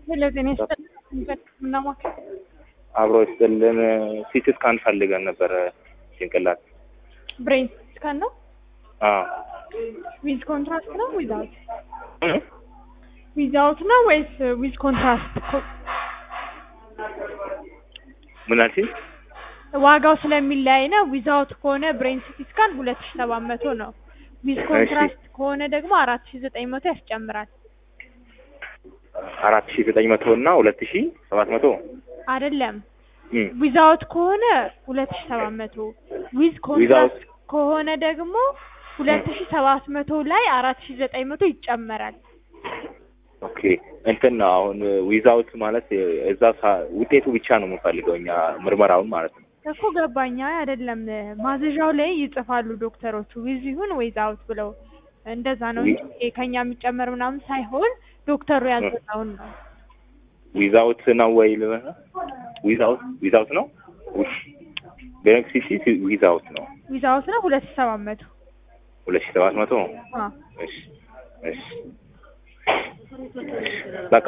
ስለዚህ ነው አብሮ ይስጥልን ሲቲ ስካን ፈልገን ነበር ጭንቅላት ብሬን ስካን ነው አዎ ዊዝ ኮንትራስት ነው ዊዛውት ነው ወይስ ዊዝ ኮንትራስት ምን አልሽኝ ዋጋው ስለሚለያይ ነው ዊዛውት ከሆነ ብሬን ሲቲ ስካን 2700 ነው ዊዝ ኮንትራስት ከሆነ ደግሞ 4900 ያስጨምራል 4900 እና 2700 አይደለም ዊዛውት ከሆነ 2700 ዊዝ ኮንትራስት ከሆነ ደግሞ 2700 ላይ 4900 ይጨመራል ኦኬ እንትን ነው አሁን ዊዛውት ማለት እዛ ውጤቱ ብቻ ነው የምፈልገው እኛ ምርመራውን ማለት ነው እኮ ገባኛ አይደለም ማዘዣው ላይ ይጽፋሉ ዶክተሮቹ ዊዝ ይሁን ዊዛውት ብለው እንደዛ ነው እንጂ ከኛ የሚጨመር ምናምን ሳይሆን ዶክተሩ ያዘዛውን ነው ዊዛውት ነው ወይ ዊዛውት ነው ቤኔፊሲ ዊዛውት ነው 2700 2700 እሺ እሺ